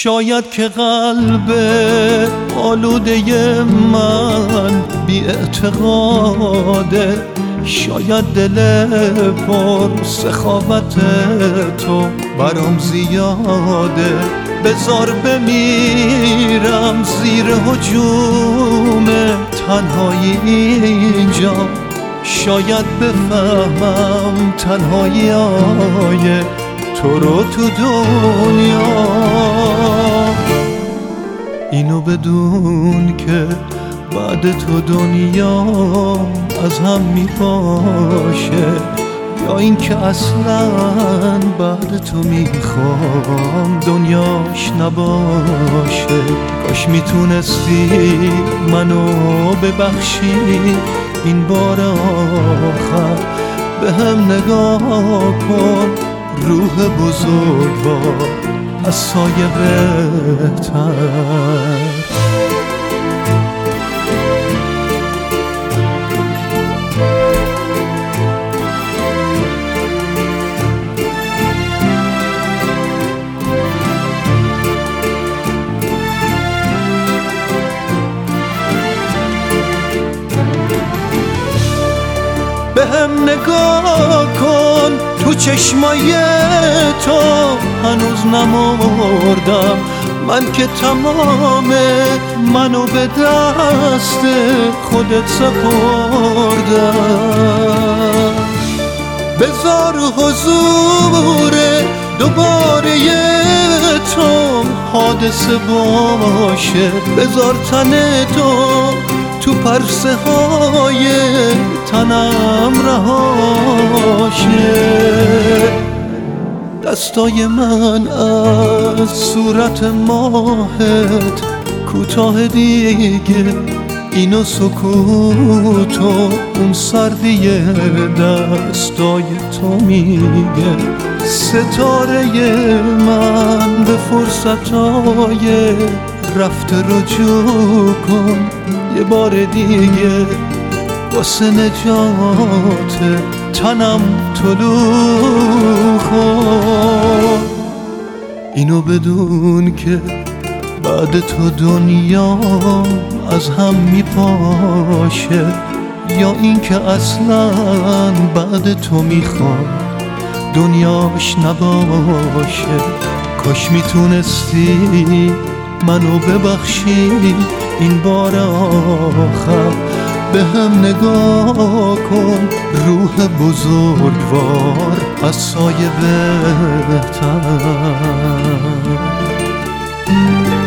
شاید که قلب آلوده من بی اعتقاده، شاید دل پر سخاوت تو برام زیاده. بذار بمیرم زیر هجوم تنهایی اینجا، شاید بفهمم تنهایی های تو رو تو دنیا. اینو بدون که بعد تو دنیا از هم میپاشه، یا این که اصلا بعد تو میخوام دنیاش نباشه. کاش میتونستی منو ببخشی این بار آخر، به هم نگاه کن روح بزرگوار از سایه بهتر. به هم نگاه کن تو چشمای تو، هنوز نمردم من که تمام منو به دست خودت سپردم. بذار حضور دوباره تو حادثه باشه، بذار تن تو پرسه های تنم رهاشه. دستای من از صورت ماهت کوتاه دیگه، اینو سکوت و اون سردی دستای تو میگه. ستاره من به فرصتای رفته رجوع کن یه بار دیگه، واسه نجات تنم طلوع کن. اینو بدون که بعد تو دنیا از هم میپاشه، یا این که اصلا بعد تو میخوام دنیاش نباشه. کاش میتونستی منو ببخشی این بار آخر، به هم نگاه کن روح بزرگوار از سایه بهتر.